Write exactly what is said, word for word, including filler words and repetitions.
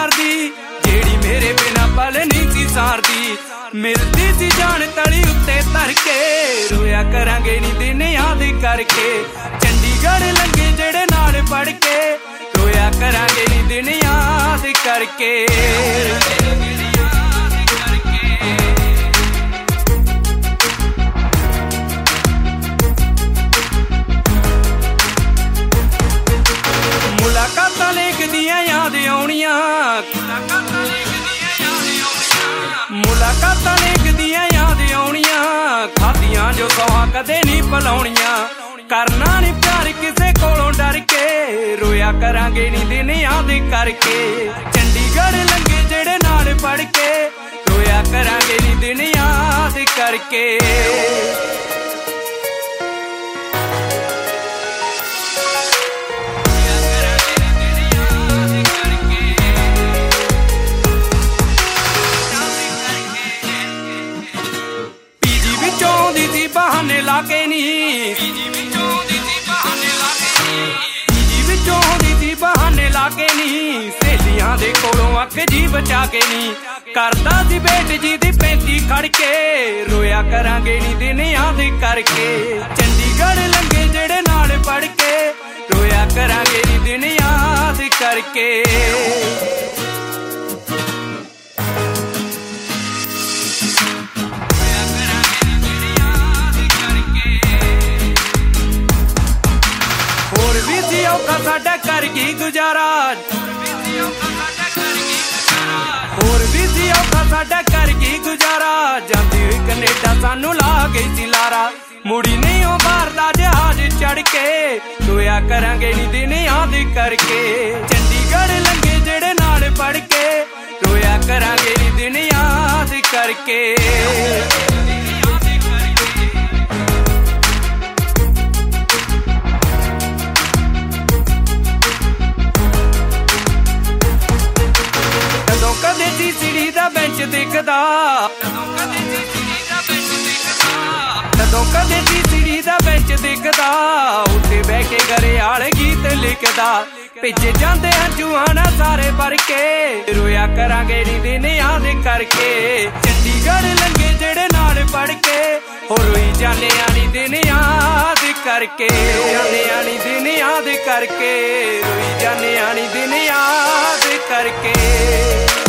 यार दी जेड़ी मेरे बिना पल नहीं सी सारदी। मिलती सी जान तली उत्ते धर के रोया करांगे नी दिन याद करके। चंडीगढ़ लंघे जेड़े नाल पढ़ के रोया करांगे नी दिन याद करके। मुलाकातां लिखदियां याद आउणियां मुलाकातां लिखदियां याद आउणियां खादियां जो सौहां कदे नहीं भुलाउणियां। करना नहीं प्यार किसे कोलों डर के रोया करांगे नी दिन याद करके। चंडीगढ़ लंघे जेड़े नाल पढ़ के रोया करांगे नी दिन याद करके। बहाने लाके नी पीजी विचों दी सी बहाने लाके नी पीजी विचों दी सी बहाने लाके नी। सहेलियां दे कोलों अख जी बचा के नी करदा सी बेट जी दी पैंती खड़ के रोया करांगे नी दिन याद करके। चंडीगढ़ लंघे जेड़े नाल पढ़ के रोया करांगे नी दिन याद करके। साडा कर की गुजारा होर भी सी औखा साडा कर की गुजारा। जांदी हुई कनेडा सानू ला गई सी लारा मुड़ी नहीं ओ बाहर दा जहाज चढ़ के रोया करांगे नी दिन याद करके। चंडीगढ़ लंघे जेड़े नाल पढ़ के रोया करांगे नी दिन याद करके। सीढ़ी दा बेंच दिखदा कदों कदे सी सीढ़ी दा बेंच दिखदा उत्ते बह के घरे आले गीत लिखदा। भेजे जांदे हंझूआं ना सारे भर के रोया करांगे नी दिन याद करके। चंडीगढ़ लंघे जेड़े नाल पढ़ के हो रोई जाने आनी दिन याद करके। जाने आनी दिन याद करके रोई जाने आनी दिन याद करके।